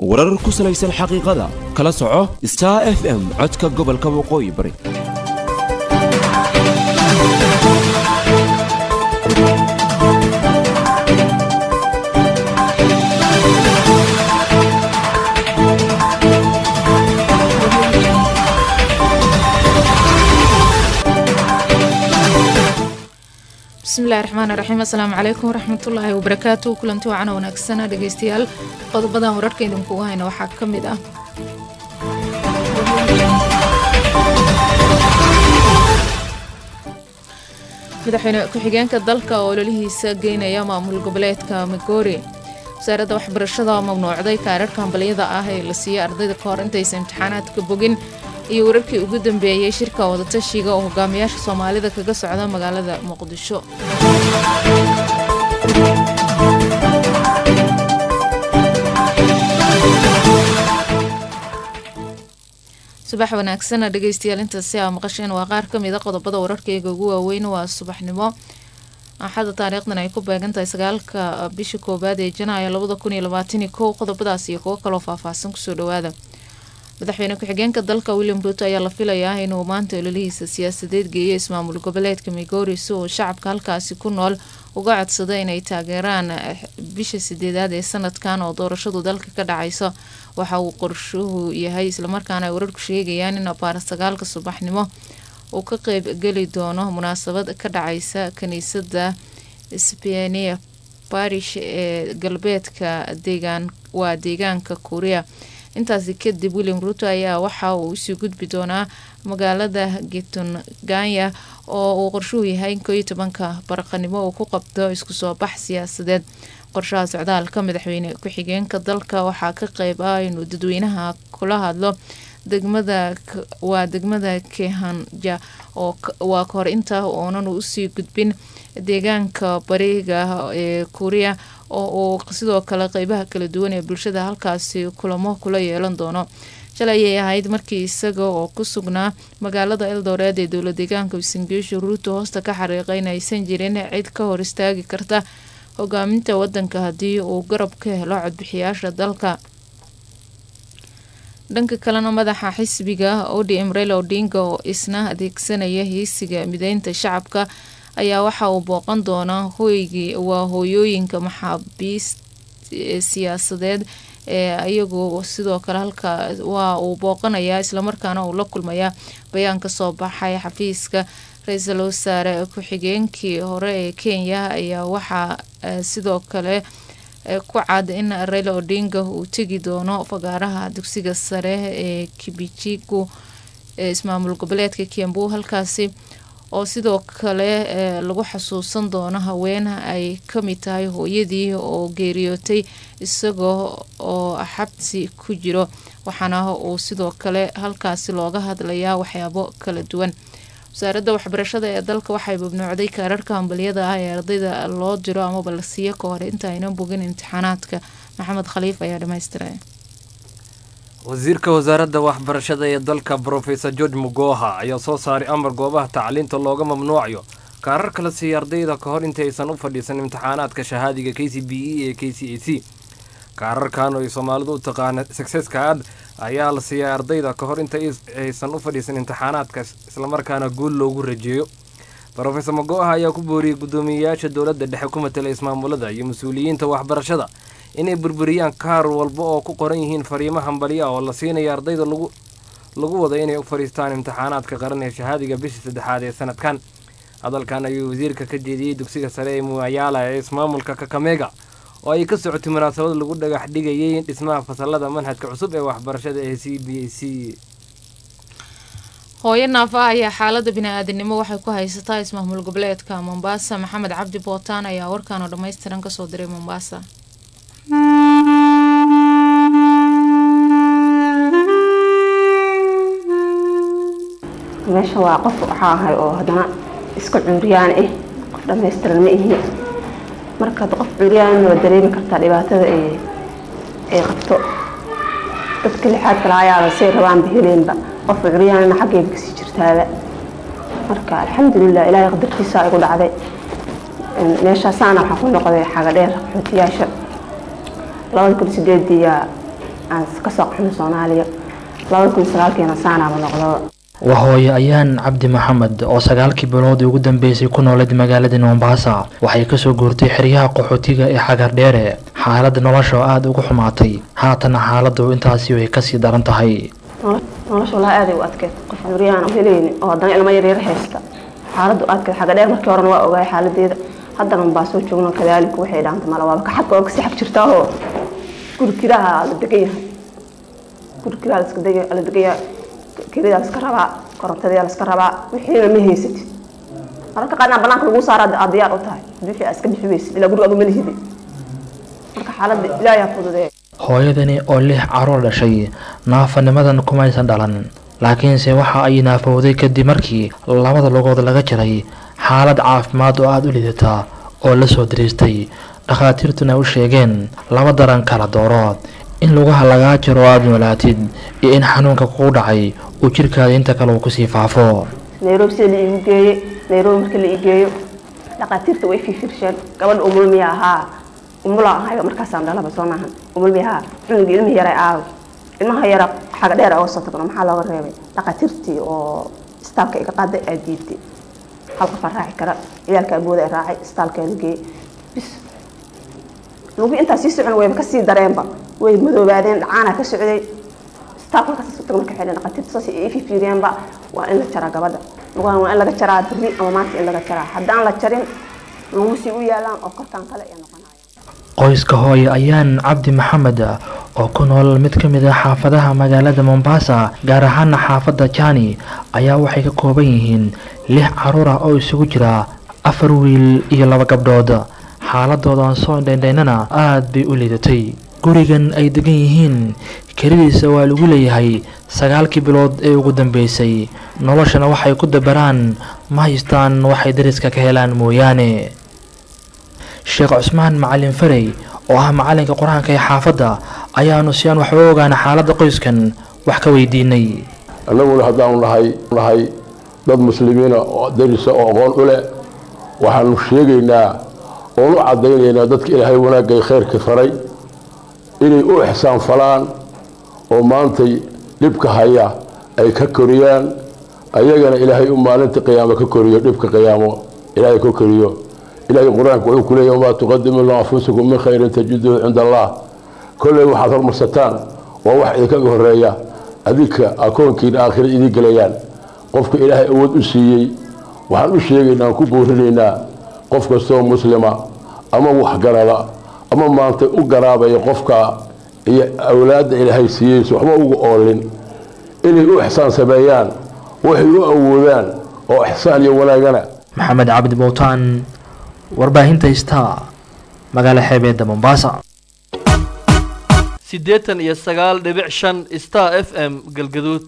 warar ku salaysan xaqiiqada kala soco Star FM codka gobolka waqooyi bari بسم الله الرحمن الرحيم السلام عليكم ورحمة الله وبركاته كلنتو عنا ونكسنا دقيستيال قضبضا وراركين دمكوها هنا وحاك كميدا مدحين كحيجانك الدلكة ولوليه ساقين يا مامول قبليتك ميغوري وسارة وحبرشدا ممنوع داي كارر كان بليدا آهي لسيا أرضي دكار انتيس امتحانات كبوغين iyo wararkii ugu dambeeyay shirka wada tashiga oo hogaamiyaasha Soomaalida kaga socda magaalada Muqdisho subax wanaagsan dhageystayaal inta si aan maqasheen waa qaar kamid ah qodobada wararkayga ugu waaweyn waa subaxnimo axada taariikhdan ay ku beegantahay 9ka bisha koobaad ee Janaayo 2021 qodobadaas iyo kuwa kale oo faahfaahsan ku soo dhawaada madaxweyne ku-xigeenka dalka William Ruto ayaa la filayaa inuu maanta ololihiisa siyaasadeed geeyo ismaamul goboleedka Migori oo shacabka halkaasi ku nool uga codsada inay taageeraan bisha 8aad ee sanadkan oo doorashadu dalka ka dhacayso waxa uu qorshuhu yahay isla markaana ay wararku sheegayaan in abaar 9 subaxnimo uu ka qayb gali doono munaasabad ka dhacaysa kaniisadda Spiania Parish ee galbeedka deegaanka Korea intaasi kadib William Ruto ayaa waxa uu sii gudbi doonaa magaalada Gitunganya oo uu qorshuhu yahay 11ka barqanimo uu ku qabto isku soo bax siyaasadeed qorshaha socdaalka madaxweyne ku-xigeenka dalka waxaa ka qayb ah inuu dadweynaha kula hadlo degmada Kehanja oo waa hor inta oonan u sii gudbin deegaanka bariga ee Korea oo sidoo kale qaybaha kala duwan ee bulshada halkaasi kulamo kula yeelan doono shalay ay ahayd markii isaga oo ku sugnaa magaalada Eldoret ee dowlad deegaanka Uasin-Gishu Ruto hoosta ka xariiqay in aysan jirin cid ka hor istaagi karta hogaaminta wadanka haddii uu garab ka helo codbixiyaasha dalka dhanka kalena madaxa xisbiga ODM Raila Odinga oo isna adeegsanaya heysiga mideynta shacabka ayaa waxa uu booqan doonaa hooyooyinka maxaabiis siyaasadeed ee ayagu sidoo kale halka waa uu booqanayaa isla markaana uu la kulmayaa bayaan ka soo baxay xafiiska ra'iisul wasaare ku-xigeenkii hore ee Kenya ayaa waxa sidoo kale ku cad in Raila Odinga uu tagi doono fagaaraha dugsiga sare ee Kibichigu ismaamul goboleedka Kiambu halkaasi oo sidoo kale lagu xasuusan doono haween ay kamid tahay hooyadii oo geeriyootay isagoo oo xabsi ku jiro waxaana uu sidoo kale halkaasi looga hadlayaa waxyaabo kala duwan wasaaradda waxbarashada ee dalka waxay mamnuucday kaararka hambaliyada ah ee ardayda loo diro ama la siiyo ka hor inta aynan bogin imtixaanaadka maxamed khaliif ayaa dhameystiray wasiirka wasaaradda waxbarashada ee dalka Professor George Mugoha ayaa soo saaray amar goobaha tacliinta looga mamnuucayo kaararka la siiyo ardayda ka hor intaysan u fadhiisan imtixaanaadka shahaadiga KCPE ee KCSE kaararkan oo Soomaalidu u taqaan success card ayaa la siiyay ardayda ka hor intaysan u fadhiisan imtixaanaadka isla markaana guul loogu rajeeyo Professor Mugoha ayaa ku booriyay gudoomiyaasha dawladda dhexe ku matala ismaamulada iyo mas'uuliyiinta waxbarashada inay burburiyaan kaar walba oo ku qoran yihiin fariimaha hambaliya oo la siinayo ardayda lagu wada inay u fariistaan imtixaanaadka qaran ee shahaadiga bisha 3aad ee sanadkan hadalkan ayuu wasiirka ka jeediyay dugsiga sare ee Moyala ee ismaamulka Kakamega oo ay ka socotay munaasabad lagu dhagax dhigayay dhismaha fasalada manhajka cusub ee waxbarashada ee CBC hooyo naafa ayaa xaaladda bini'aadanimo waxay ku haysataa ismaamul goboleedka Mombasa Maxamed Cabdi Bootaan ayaa warkaan oo dhameystiran ka soo diray Mombasa meesha waa qof waxa ahay oo hadana isku cuuriyaan qof dhameystiran ma ihi marka qof cuuriyaan oo dareemi karta dhibaatada ay qabto dadka lixaad kala ayaa say rabaan bihileynba qof cuuriyaan xageed ka sii jirtaada marka alxamdulillah ilaahay qadarkiisa ay ku dhacday meesha saana waxa ku noqday xaga dheer xutiyaasha 2008 aan ka soo qaxnay Soomaaliya 2009 saana ma noqdo وهوي أيان عبد محمد oo 9 bilood ugu dambeysay ku noolad magaalada Mombasa waxay ka soo guurtay xiriyaha qaxootiga ee xagar dheere xaalada nolosha aad ugu xumaatay haatan xaaladu intaasi way ka sii daran tahay nolosha la aad u adkeed qof uriyaan oo helayni oo haddana ilmo yar haysta xaaladu adkeed xagar dheer markii hore waa ogaay xaaladeeda haddana Mombasa joogno kadaalika waxay dhaantay malawaaba ka xaq oo ka sii xaq jirtaa oo gurkiraha la degayahay gurkiraha la degayahay كذا السكرابة كرنت ذي السكرابة وحين ما هي ست مركا قلنا بناك لو صار أضياء وطاي في أسكن في بيس إلا قولوا أبو ملهدي مركا حالة لا يأخذ ذي hooyadani oo lix caruur dhashay naafanimadan kuma aysan dhalan laakiinse waxa ay naafowday kadib markii labada lugood laga jaray xaalad caafimaad oo aad u liidata oo la soo diriistay dhakhaatiirtuna u sheegeen laba daran kala dooro in lugaha laga jaro aad noolaatid iyo in xanuunka ku dhacay uu jirkaada inta kale uu ku sii faafo Nairobi si la iigeeyay Nairobi markii la iigeeyo dhaqaatiirta way fiirsheen gabadh umulmiya ahaa umula ahaa markaas aan dhalaba soo maahan umulmiya cunuga ilmi yar ah ilmaha yar xaga dheer oo soo tagno maxaa looga reebay dhaqaatiirtii oo istaalka iga qaaday aadiitay halka faraaci kara ilaalka abooda raacay istaalka lagay bis lugu inta si socon way ka sii dareenba way madoobaadeen caana ka socday istaalka ka soo tagno ka xilin dhaqaatiirta soo si fiiriyeen ba waa in la jaraa gabadha lugahan waa in laga jaraa biri ama maanta in laga jaraa haddaan la jarin lugu si u yaalaan oo korkaan kale ay noqonayaan qoyska hooyo ayaan cabdi maxamed oo ku nool mid ka mid ah xaafadaha magaalada Mombasa gaar ahaan xaafada Jani ayaa waxay ka kooban yihiin 6 caruur ah oo isugu jira 4 wiil iyo 2 gabdhood xaaladooda soo dheendheynana aad bay u liidatay gurigan ay degan yihiin karidiisa waa lagu leeyahay 9 bilood ee ugu dambeysay noloshana waxay ku dabaraan ma haystaan waxay dariska ka helaan mooyaane Sheekh Usmaan Macalin Farey oo ah macalinka Quraanka ee xaafada ayaanu si aan wax u ogaana xaaladda qoyskan wax ka weydiinay anaguna haddaan nahay dad muslimiina oo darisa oo aqoon u leh waxaanu sheegaynaa oo u cadaynaynaa dadka Ilaahay wanaagay khayrka faray inay u ihsaan falaan oo maantay dhibka haya ay ka koriyaan ayagana Ilaahay u maalinta qiyaamo ka koriyo dhibka qiyaamo Ilaahay ka koriyo إلهي القرآن وحو كله يوم تقدموا لأنفسكم من خير تجدوه عند الله كل واحد المرستان وواحد كأجه الرياء هذيك أكون كين آخر إذيك ليان قفك إلهي أود أسيي وحن أسيينا كبور لنا قفك الصوم مسلمة أما وحقنا لا أما ما أنت أقرابة قفك أولاد إلهي سييس وحما أقولين إلي أحسان سبيان وحي أولان وإحسان يولا جنا محمد عبد بوطان warbaahinta istaa magaala xeebeeda Mombasa 89.5 Star FM galgaduud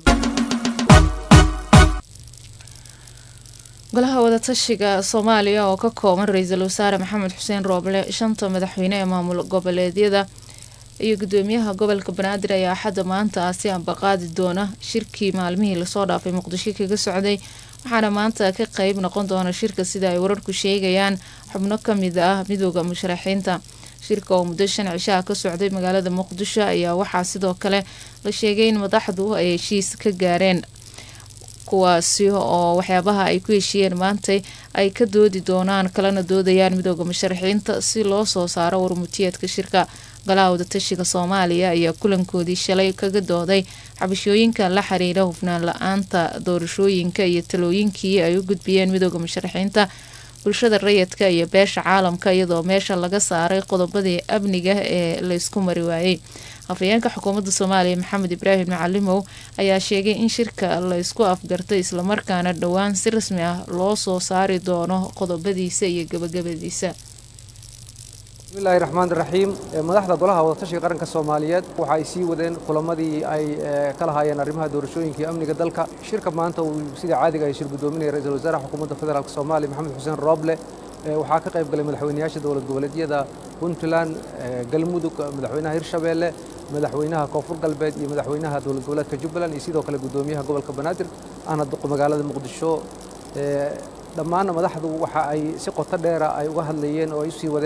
golaha wadatashiga Soomaaliya oo ka kooban ra'iisul wasaare Maxamed Xuseen Rooble shanta madaxweyne ee maamul goboleedyada iyo gudoomiyaha gobolka Banaadir ayaa xad maanta si aan baqaadi doona shirkii maalmihii la soo dhaafay Muqdisho kaga socday waxaana maanta ka qayb noqon doona shirka sida ay wararku sheegayaan xubno ka mid ah midowga musharaxiinta shirka oo muddo 5 cisho ka socday magaalada Muqdisho ayaa waxaa sidoo kale la sheegay in madaxdu ay heshiis ka gaareen kuwaasi oo waxyaabaha ay ku heshiiyeen maanta ay ka doodi doonaan kalena doodayaan midowga musharaxiinta si loo soo saaro warmutiyeedka shirka golaha wadatashiga Soomaaliya ayaa kulankoodii shalay kaga dooday xabashooyinka la xiriira hufnaan la'aanta doorashooyinka iyo talooyinkii ay u gudbiyeen midowga musharaxiinta bulshada rayidka iyo beesha caalamka iyadoo meesha laga saaray qodobadii amniga ee la isku mari waayay afayeenka xukuumadda Soomaaliya Maxamed Ibraahim Macalimow ayaa sheegay in shirka la isku afgartay isla markaana dhawaan si rasmi ah loo soo saari doono qodobadiisa iyo gabagabadiisa بسم الله الرحمن الرحيم مدحدا golaha wadatashiga qaranka Soomaaliyeed waxa ay sii wadeen kulamadii ay kala hayeen arrimaha doorashooyinka iyo amniga dalka shirka maanta uu sida caadiga ay shir gudoominaya ra'iisul wasaaraha xukuumadda federaalka Soomaaliya Maxamed Xuseen Rooble waxa ka qayb galay madaxweynayaasha dowlad goboleedyada Puntland Galmudug madaxweynaha Hirshabeelle madaxweynaha Koonfur Galbeed iyo madaxweynaha dowlad goboleedka Jubbaland iyo sidoo kale gudoomiyaha gobolka Banaadir ana magaalada Muqdisho dhammaan madaxdu waxa ay si qoto dheer ay uga hadlayeen oo ay sii wadeen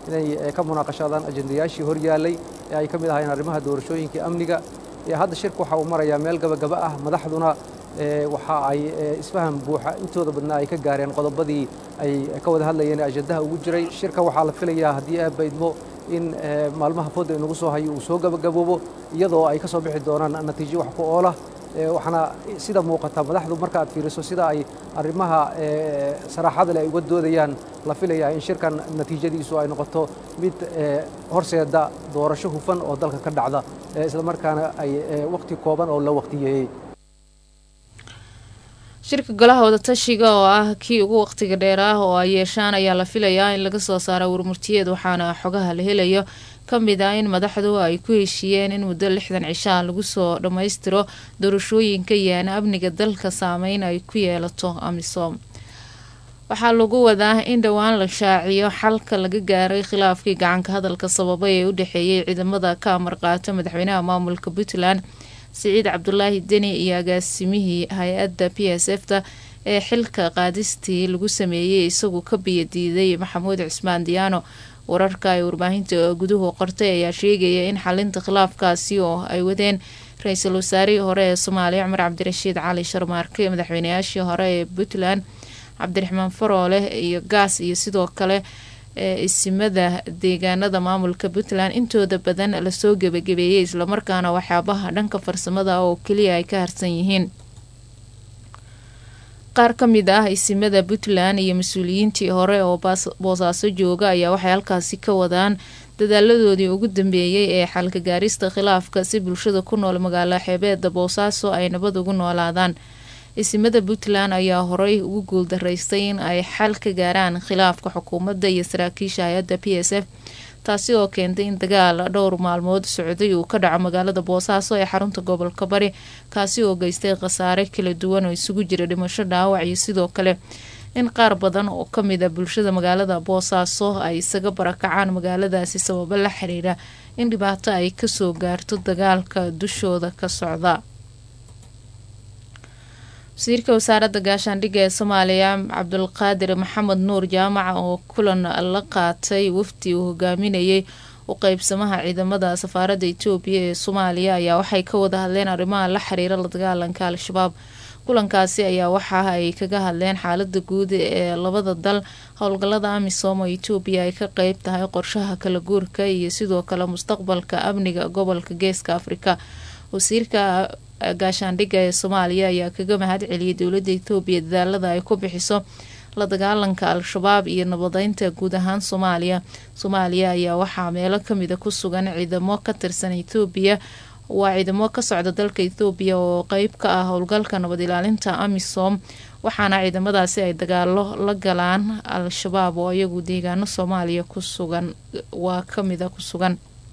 inay ka munaaqashadaan ajendayaashii horyaalay ee ay ka mid ahaayeen arrimaha doorashooyinka amniga. Hadda shirku waxa uu marayaa meel gabagaba ah, madaxduna waxa ay isfaham buuxa intooda badnaa ay ka gaareen qodobadii ay ka wada hadlayeen ajendaha ugu jiray. Shirka waxaa la filayaa haddii aad baydmo in maalmaha fooda inagu soo hayo uu soo gabagaboobo iyadoo ay ka soo bixi doonaan natiijo wax ku oola. waxaana sida muuqata madaxdu marka aad fiiriso sida ay arrimaha saraaxada leh ay uga doodayaan la filayaa in shirkan natiijadiisu ay noqoto mid horseeda doorasho hufan oo dalka ka dhacda isla markaana ay waqti kooban oo la waqtiyeeyay. shirka golaha wadatashiga oo ah kii ugu waqtiga dheer ah oo ay yeeshaan ayaa la filayaa in laga soo saaro warmurtiyeed, waxaana xogaha la helayo ka mid ah in madaxdu ay ku heshiiyeen in muddo 60 cishaa lagu soo dhammaystiro doorashooyinka iyo amniga dalka saameyn ay ku yeelato AMISOM. waxaa lagu wadaa in dhowaan la shaaciyo xalka laga gaaray khilaafkii gacanka hadalka sababay ee u dhexeeyay ciidamada ka amar qaata madaxweynaha maamulka Puntland Siciid Cabdulaahi Deni iyo agaasimihii hay-adda PSF-ta ee xilka qaadistii lagu sameeyay isagu ka biyadiiday Maxamuud Cismaan Diyaano. wararka ay warbaahinta guduhu qortay ayaa sheegaya in xalinta khilaafkaasi oo ay wadeen ra-iisul wasaarihii hore ee Soomaaliya Cumar Cabdirashiid Cali Sharmaarke, madaxweynayaashii hore ee Puntland Cabdiraxmaan Faroole iyo Gaas iyo sidoo kale isimada deegaanada maamulka Puntland intooda badan lasoo gabagabeeyay islamarkaana waxyaabaha dhanka farsamada oo keliya ay ka harsan yihiin. qaar ka mid ah isimada Puntland iyo mas-uuliyiintii hore oo Boosaaso jooga ayaa waxay halkaasi ka wadaan dadaaladoodii ugu dambeeyay ee xalka gaarista khilaafka si bulshada ku nool magaalo xeebeedda Boosaaso ay nabad ugu noolaadaan. isimada Puntland ayaa horey ugu guuldareystay in ay xal ka gaaraan khilaafka xukuumadda iyo saraakiisha hay-adda PSF, taasi oo keentay in dagaal dhowr maalmood socday uu ka dhaco magaalada Boosaaso ee xarunta gobolka Bari, kaasi oo geystay khasaare kala duwan oo isugu jira dhimasho, dhaawac iyo sidoo kale in qaar badan oo ka mid ah bulshada magaalada Boosaaso ay isaga barakacaan magaaladaasi sababo la xiriira in dhibaato ay kasoo gaarto dagaalka dushooda ka socda. wasiirka wasaaradda gaashaandhigga ee Soomaaliya Cabdulqaadir Maxamed Nuur Jaamac oo kulan la qaatay wafdi uu hogaaminayay u qaybsamaha ciidamada safaaradda Itoobiya ee Soomaaliya ayaa waxay ka wada hadleen arrimaha la xiriira la dagaalanka Al-Shabaab. kulankaasi ayaa waxa ay kaga hadleen xaaladda guud ee labada dal, howlgallada AMISOM oo Itoobiya ay ka qayb tahay qorshaha kala guurka iyo sidoo kale mustaqbalka amniga gobolka Geeska Afrika. wasiirka gaashaandhigga ee Soomaaliya ayaa kaga mahad celiyay dowladda Itoobiya dadaalada ay ku bixiso la dagaalanka Al-Shabaab iyo nabadeynta guud ahaan Soomaaliya ayaa waxaa meelo kamid ah ku sugan ciidamo ka tirsan Itoobiya, waa ciidamo ka socda dalka Itoobiya oo qayb ka ah howlgalka nabad ilaalinta AMISOM, waxaana ciidamadaasi ay dagaalo la galaan Al-Shabaab oo iyagu deegaano Soomaaliya ku sugan ku sugan.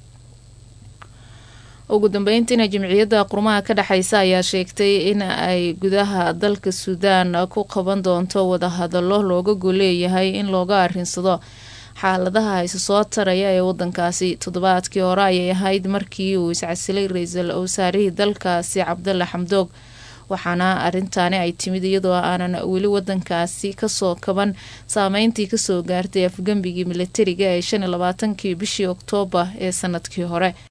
ugu dambeyntiina Jamciyadda Qurumaha ka dhaxaysa ayaa sheegtay in ay gudaha dalka Suudaan ku qaban doonto wada hadallo looga goleeyahay in looga arinsado xaaladaha isa soo taraya ee wadankaasi. toddobaadkii hore ayay ahayd markii uu iscasilay ra-iisul wasaarihii dalkaasi Cabdalla Xamdoog, waxaana arrintaani ay timid iyadoo aanan weli wadankaasi kasoo kaban saameyntii kasoo gaartay afgambigii militariga ee 25 bishii Oktoobar ee sanadkii hore.